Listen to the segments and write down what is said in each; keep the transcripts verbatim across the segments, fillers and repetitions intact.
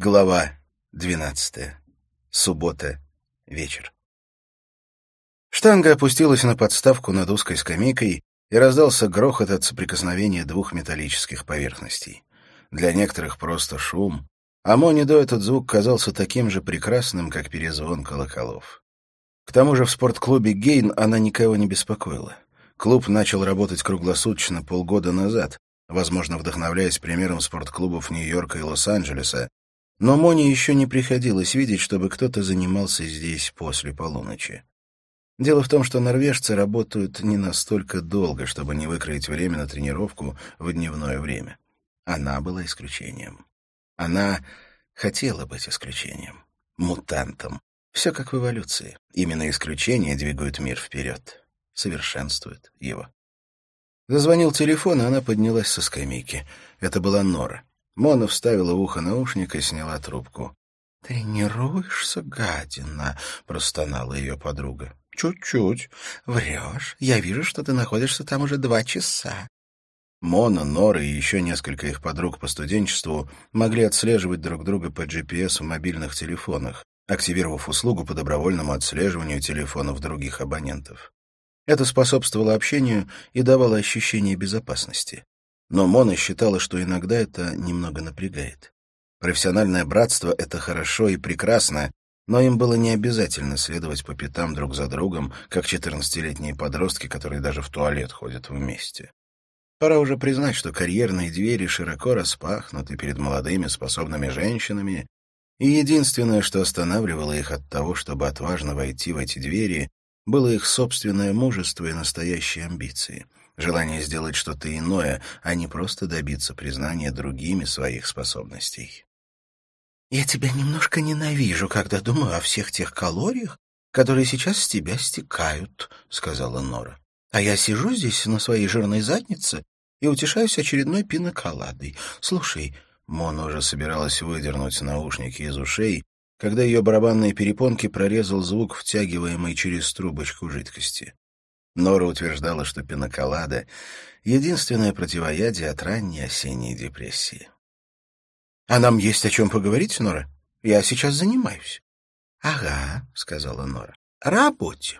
Глава двенадцатая. Суббота. Вечер. Штанга опустилась на подставку над узкой скамейкой, и раздался грохот от соприкосновения двух металлических поверхностей. Для некоторых просто шум, а Моне до этот звук казался таким же прекрасным, как перезвон колоколов. К тому же в спортклубе «Гейн» она никого не беспокоила. Клуб начал работать круглосуточно полгода назад, возможно, вдохновляясь примером спортклубов Нью-Йорка и Лос-Анджелеса, но Моне еще не приходилось видеть, чтобы кто-то занимался здесь после полуночи. Дело в том, что норвежцы работают не настолько долго, чтобы не выкроить время на тренировку в дневное время. Она была исключением. Она хотела быть исключением. Мутантом. Все как в эволюции. Именно исключения двигают мир вперед. Совершенствуют его. Зазвонил телефон, и она поднялась со скамейки. Это была Нора. Мона вставила в ухо наушник и сняла трубку. «Тренируешься, гадина?» — простонала ее подруга. «Чуть-чуть. Врешь. Я вижу, что ты находишься там уже два часа». Мона, Нора и еще несколько их подруг по студенчеству могли отслеживать друг друга по джи пи эс в мобильных телефонах, активировав услугу по добровольному отслеживанию телефонов других абонентов. Это способствовало общению и давало ощущение безопасности. Но Мона считала, что иногда это немного напрягает. Профессиональное братство — это хорошо и прекрасно, но им было не обязательно следовать по пятам друг за другом, как четырнадцатилетние подростки, которые даже в туалет ходят вместе. Пора уже признать, что карьерные двери широко распахнуты перед молодыми способными женщинами, и единственное, что останавливало их от того, чтобы отважно войти в эти двери, было их собственное мужество и настоящие амбиции. Желание сделать что-то иное, а не просто добиться признания другими своих способностей. «Я тебя немножко ненавижу, когда думаю о всех тех калориях, которые сейчас с тебя стекают», — сказала Нора. «А я сижу здесь на своей жирной заднице и утешаюсь очередной пиноколадой. Слушай». Мона уже собиралась выдернуть наушники из ушей, когда ее барабанные перепонки прорезал звук, втягиваемый через трубочку жидкости. Нора утверждала, что пиноколада — единственное противоядие от ранней осенней депрессии. «А нам есть о чем поговорить, Нора? Я сейчас занимаюсь». «Ага», — сказала Нора. «Работе».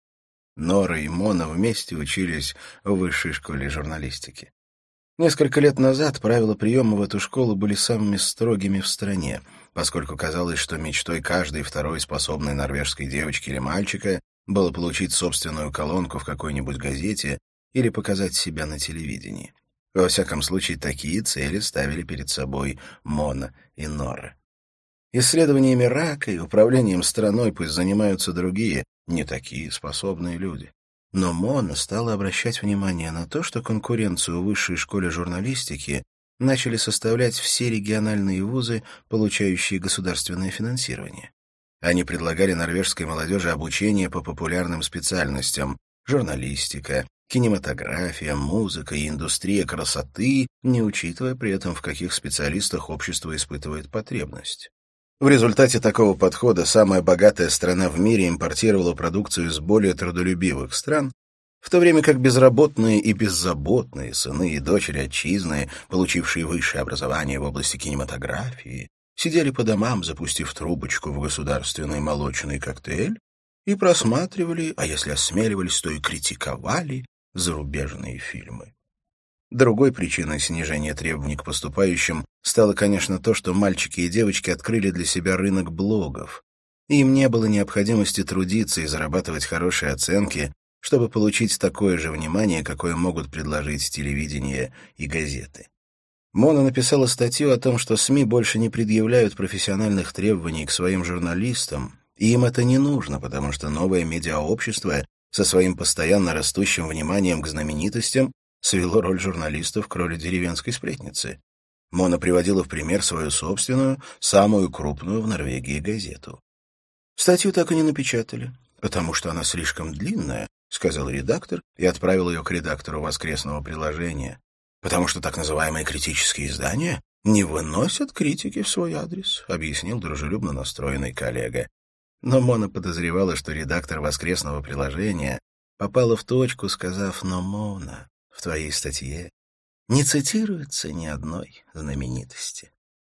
Нора и Мона вместе учились в высшей школе журналистики. Несколько лет назад правила приема в эту школу были самыми строгими в стране, поскольку казалось, что мечтой каждой второй способной норвежской девочки или мальчика было получить собственную колонку в какой-нибудь газете или показать себя на телевидении. Во всяком случае, такие цели ставили перед собой Мона и Нора. Исследованиями рака и управлением страной пусть занимаются другие, не такие способные люди. Но Мона стала обращать внимание на то, что конкуренцию в высшей школе журналистики начали составлять все региональные вузы, получающие государственное финансирование. Они предлагали норвежской молодежи обучение по популярным специальностям — журналистика, кинематография, музыка и индустрия красоты, не учитывая при этом, в каких специалистах общество испытывает потребность. В результате такого подхода самая богатая страна в мире импортировала продукцию из более трудолюбивых стран, в то время как безработные и беззаботные сыны и дочери отчизны, получившие высшее образование в области кинематографии, сидели по домам, запустив трубочку в государственный молочный коктейль, и просматривали, а если осмеливались, то и критиковали зарубежные фильмы. Другой причиной снижения требований к поступающим стало, конечно, то, что мальчики и девочки открыли для себя рынок блогов, и им не было необходимости трудиться и зарабатывать хорошие оценки, чтобы получить такое же внимание, какое могут предложить телевидение и газеты. Мона написала статью о том, что СМИ больше не предъявляют профессиональных требований к своим журналистам, и им это не нужно, потому что новое медиаобщество со своим постоянно растущим вниманием к знаменитостям свело роль журналистов к роли деревенской сплетницы. Мона приводила в пример свою собственную, самую крупную в Норвегии газету. Статью так и не напечатали, потому что она слишком длинная, сказал редактор и отправил ее к редактору воскресного приложения, потому что так называемые критические издания не выносят критики в свой адрес, объяснил дружелюбно настроенный коллега. Но Мона подозревала, что редактор воскресного приложения попала в точку, сказав: «Но, Мона, в твоей статье не цитируется ни одной знаменитости».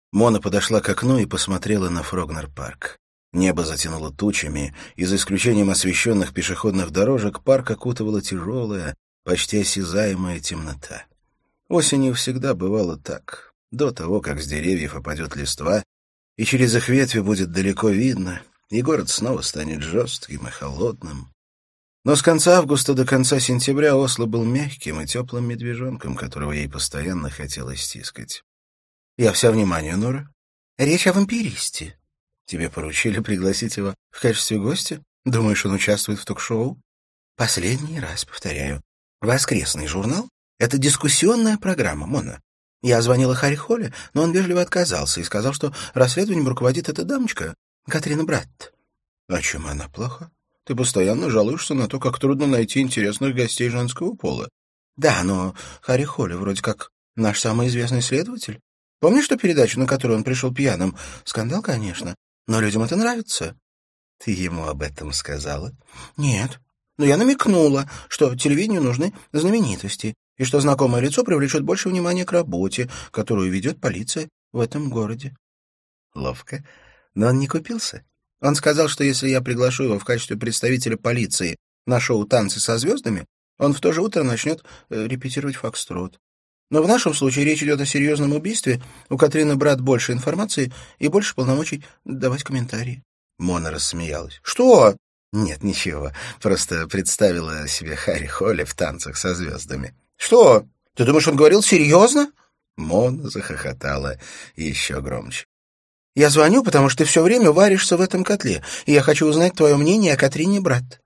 Мона подошла к окну и посмотрела на Фрогнер-парк. Небо затянуло тучами, и за исключением освещенных пешеходных дорожек парк окутывала тяжелая, почти осязаемая темнота. Осенью всегда бывало так. До того, как с деревьев опадет листва, и через их ветви будет далеко видно, и город снова станет жестким и холодным. Но с конца августа до конца сентября Осло был мягким и теплым медвежонком, которого ей постоянно хотелось стискать. «Я вся внимание, Нора. Речь о вампиристе. Тебе поручили пригласить его в качестве гостя? Думаешь, он участвует в ток-шоу?» «Последний раз повторяю. Воскресный журнал — это дискуссионная программа, Мона. Я звонила Харри Холле, но он вежливо отказался и сказал, что расследованием руководит эта дамочка, Катрина Братт». «А чем она плоха? Ты постоянно жалуешься на то, как трудно найти интересных гостей женского пола». «Да, но Харри Холле вроде как наш самый известный следователь. Помнишь ту передачу, на которую он пришел пьяным? Скандал, конечно, но людям это нравится». «Ты ему об этом сказала?» «Нет, но я намекнула, что телевидению нужны знаменитости, и что знакомое лицо привлечет больше внимания к работе, которую ведет полиция в этом городе». «Ловко. Но он не купился. Он сказал, что если я приглашу его в качестве представителя полиции на шоу «Танцы со звездами», он в то же утро начнет э, репетировать фокстрот. Но в нашем случае речь идет о серьезном убийстве, у Катрины Братт больше информации и больше полномочий давать комментарии». Мона рассмеялась. «Что?» «Нет, ничего. Просто представила себе Харри Холли в «Танцах со звездами». «Что? Ты думаешь, он говорил серьезно?» Мона захохотала еще громче. «Я звоню, потому что ты все время варишься в этом котле, и я хочу узнать твое мнение о Катрине Братт».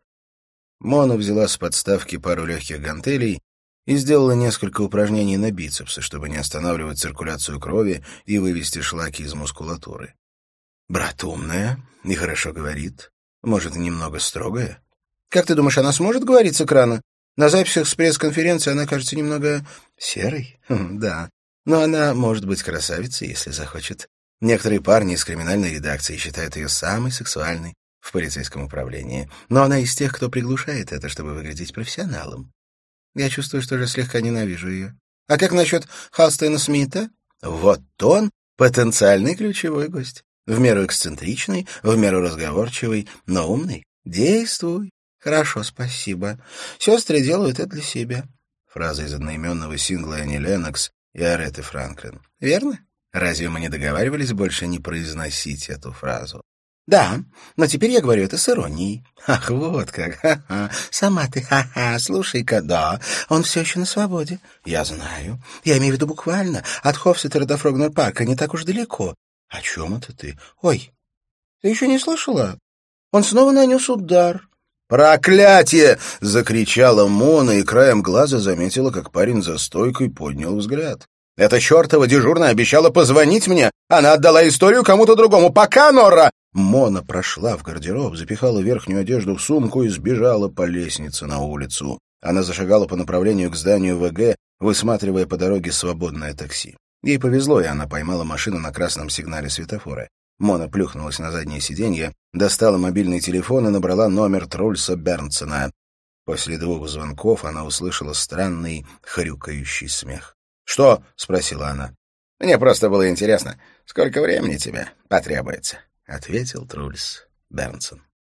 Мона взяла с подставки пару легких гантелей и сделала несколько упражнений на бицепсы, чтобы не останавливать циркуляцию крови и вывести шлаки из мускулатуры. «Брат умная и хорошо говорит. Может, немного строгая. Как ты думаешь, она сможет говорить с экрана? На записях с пресс-конференции она кажется немного серой. Хм, да, но она может быть красавицей, если захочет. Некоторые парни из криминальной редакции считают ее самой сексуальной в полицейском управлении, но она из тех, кто приглушает это, чтобы выглядеть профессионалом. Я чувствую, что же слегка ненавижу ее. А как насчет Халстейна Смита? Вот он потенциальный ключевой гость. В меру эксцентричный, в меру разговорчивый, но умный. Действуй. Хорошо, спасибо. Сестры делают это для себя. Фраза из одноименного сингла Энни Леннокс и Ареты Франклин. Верно? Разве мы не договаривались больше не произносить эту фразу? Да, но теперь я говорю это с иронией. Ах, вот как, ха-ха. Сама ты, ха-ха, слушай-ка, да, он все еще на свободе. Я знаю. Я имею в виду буквально. От Хофсеттера до Фрогнер-парка не так уж далеко. О чем это ты? Ой, ты еще не слышала? Он снова нанес удар. «Проклятие!» — закричала Мона и краем глаза заметила, как парень за стойкой поднял взгляд. «Эта чертова дежурная обещала позвонить мне. Она отдала историю кому-то другому. Пока, Нора!» Мона прошла в гардероб, запихала верхнюю одежду в сумку и сбежала по лестнице на улицу. Она зашагала по направлению к зданию ВГ, высматривая по дороге свободное такси. Ей повезло, и она поймала машину на красном сигнале светофора. Мона плюхнулась на заднее сиденье, достала мобильный телефон и набрала номер Трульса Бернсона. После двух звонков она услышала странный хрюкающий смех. «Что?» — спросила она. «Мне просто было интересно, сколько времени тебе потребуется», — ответил Трульс Бернсон.